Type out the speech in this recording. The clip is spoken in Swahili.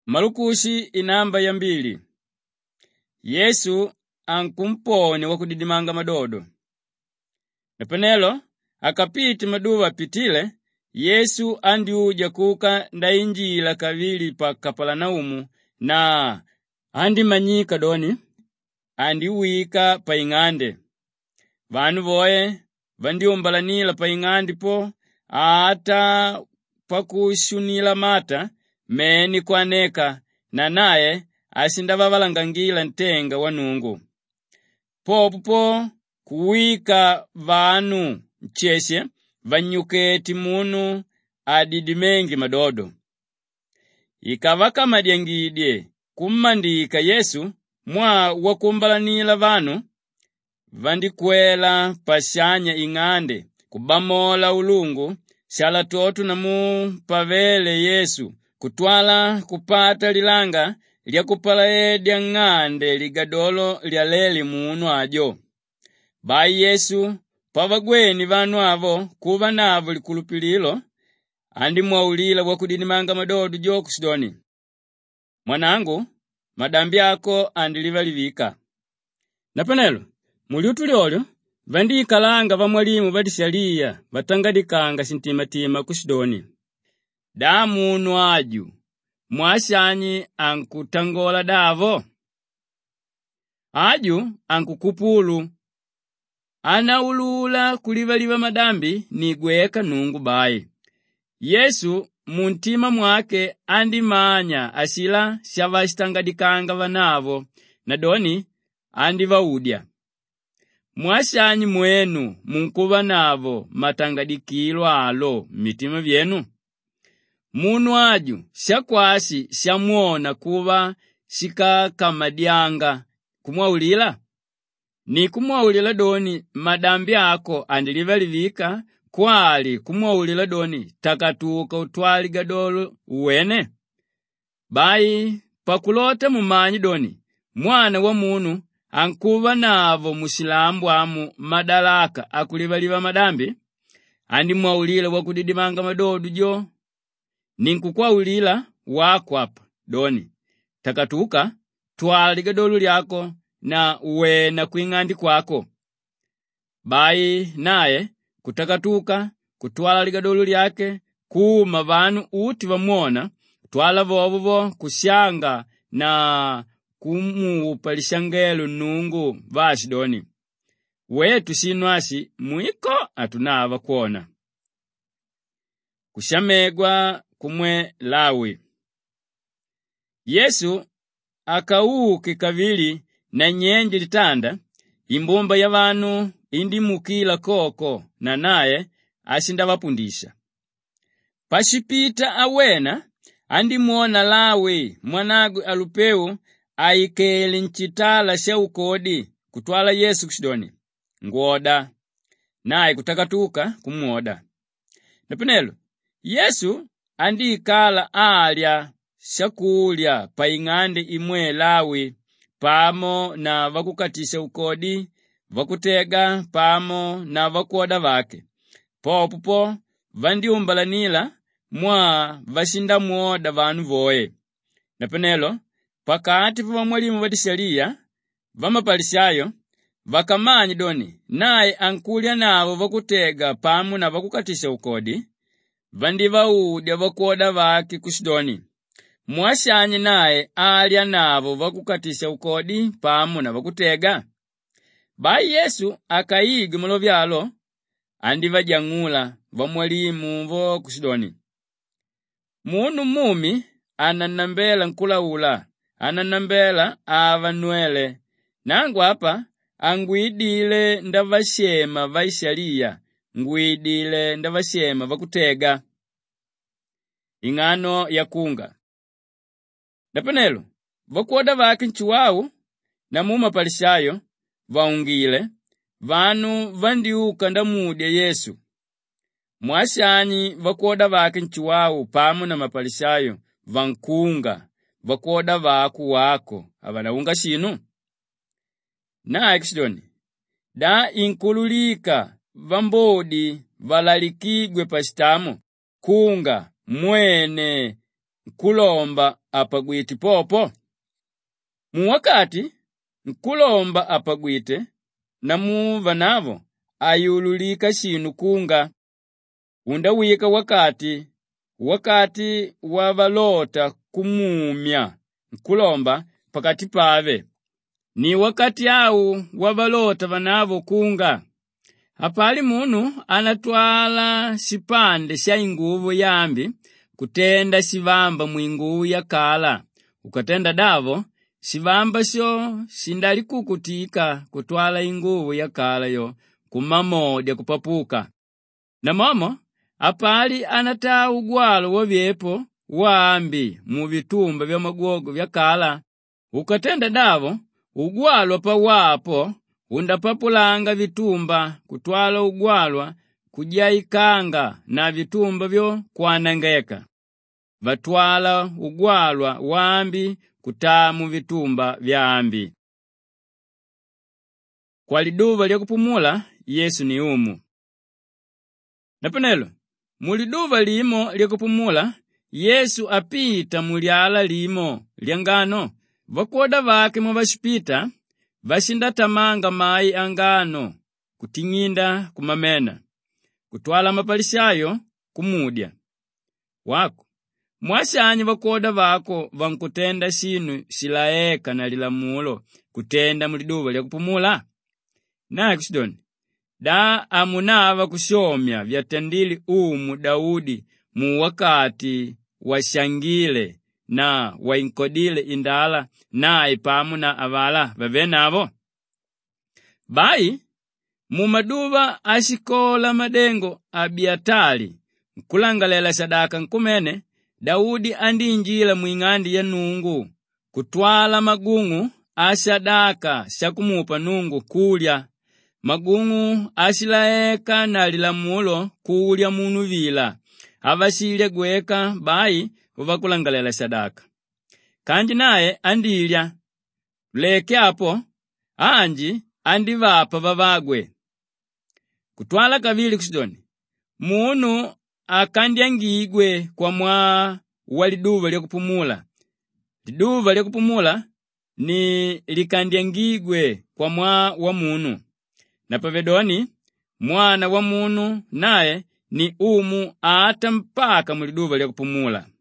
Malukushi inamba ya 2. Yesu ankumpone wakudidimanga madodo. Napenelo akapiti maduwa pitile, Yesu andi uja kuka ndainjila kavili pa Kapalanaumu na andi manyika doni, andi wika pa ing'ande. Vanu voye vandiumbalanila pa ing'andi po, ata pakushunila mata, meni kwaneka, na naye asindava valangangila ntenga wa Nungu. Popo kuwika vanu mcheshe, vanyuketi munu adidimengi madodo. Ikavaka madyangidye kumandika Yesu mwa wakumbalanila vanu, vandikwela pashanya ing'ande kubamola ulungu, shala totu namu pavele Yesu kutwala kupata lilanga lya kupalaedya ng'ande ligadolo lya leli munu ajo. Bai Yesu pavagweni vanu avo kuva navo likulupililo, andi mwaulila wakudidimanga madodo jo kusidoni. Mwanangu, madambi ako andilivalivika. Napenelo, muliutu lyolyo, vandikalanga va mwalimu vadishalia, vatangadikanga sintimatima kusidoni. Da munu aju, mwashanyi ankutangola davo. Aju ankukupulu, anaulula kulivaliva madambi nigweka Nungu bai. Yesu muntima mwake andi manya asila shavashtangadikanga vanavo, na doni andi vaudya. Mwashanyi mwenu munkuva navo matangadikilo alo mitima vyenu. Munu aju shakwasi shamuona kuva shikakamadyanga kumwaulila? Ni kumwaulila doni madambi ako andilivalivika, kwali kumwaulila doni takatuka utwali gadolo uwene? Bai pakulota mumanyi doni mwana wa munu ankuva navo musilambu amu madalaka akulivaliva madambi, andi mwaulila wakudidimanga madodo jo. Ninkukwawulila wako apa doni takatuka twali gadolo lyako na uwena kuing'andi kwako. Bai naye kutakatuka kutwala ligadolo lyake kuma vanu uti vamuona, twala vovo kushanga na kumuupa lishangelo Nungu vashidoni. Wetu sinwasi mwiko atunava kuona. Kushamegwa kumwe Lawi. Yesu akauke kavili na nyenje litanda, imbumba ya vanu indi mukila koko, na naye asindavapundisha. Pashipita awena andi muona Lawi mwanagu Alupeu aikele nchitala sha ukodi kutwala Yesu kusidoni ngoda, naye kutakatuka kumuoda. Napenelo Yesu andi ikala alya shakulya pa ing'ande imwe Lawi, pamo na vakukatisha ukodi, vakutega pamo na vakuoda vake. Popo vandiumbalanila mwa vashinda muoda vanu voye. Napenelo pakati pa mwalimu vadishalia vamapalishayo vakamanyi doni naye ankulya navo vakutega pamo na vakukatisha ukodi, vandivaudya vakuoda vake kusidoni mwashanyi naye alya navo vakukatisha ukodi pamo na vakutega. Bai Yesu akayiga mulovyalo andi vajang'ula va mwalimu vo kusidoni. Munu mumi ananambela nkulaula, ananambela avanwele, nangu apa angwidile ndavashema vaishalia, ngwidile ndavashema vakutega. Ing'ano ya kunga. Napenelo vakuoda vake nchuwawu na mumapalishayo vaungile, vanu vandiuka ndamudya Yesu. Mwashanyi vakuoda vake nchuwawu pamo na mapalishayo vankunga, vakuoda vaku wako avanaunga shinu. Naye kusidoni da inkululika vambodi valalikigwe pashitamo kunga mwene nkulomba apagwite popo. Muwakati nkulomba apagwite na muva navo ayululika shinu kunga. Undawika wakati wavalota kumumya nkulomba pakati pave. Ni wakati au wavalota vanavo kunga. Hapali munu anatwala sipande sha inguvu yambi kutenda shivamba mwinguvu ya kala. Ukatenda davo, shivamba sho shindali kukutika kutwala inguvu ya kala yo kumamodya kupapuka. Na momo, hapali anataa ugwalo wavyepo waambi mu vitumba vya magogo vya kala. Ukatenda davo, ugwalwa pa wapo undapapulanga vitumba kutwala ugwalwa kujaikanga na vitumba vyo kwanangeka. Vatwala ugwalwa waambi kutamu vitumba vya ambi. Kwa liduva lya kupumula, Yesu ni umu. Napenelo, muliduva limo lya kupumula, Yesu apita muliala limo lya ngano. Vakoda vake mwavashipita, vashinda tamanga mai angano, kuting'inda kumamena, kutwala mapalishayo kumudya. Wako, mwashanyi vakoda vako vankutenda shinu shilaeka na lilamulo kutenda muliduva lya kupumula? Na kushidoni, da amunava kushomya vyatendili umu Daudi mu wakati washangile na wainkodile indala na ipamu na avala vavenavo. Bai, mumaduva ashikola madengo Abiatali, nkulangalela sadaka nkumene, Daudi andinjila mwing'andi ya nungu, kutwala magung'u asadaka shakumupa nungu kulya. Magung'u ashilaeka na lilamulo kulya munu vila, avashilya gweka bai uvakulangalela sadaka. Kanji naye andilya, leke apo, anji andivapa vavagwe. Kutwala kavili kushidoni, munu akandyangigwe kwa mwa waliduva lya kupumula. Liduva lya kupumula ni likandyangigwe kwa mwa wa munu. Na pavedoni, mwana wa munu naye ni umu ata mpaka muliduva lya kupumula.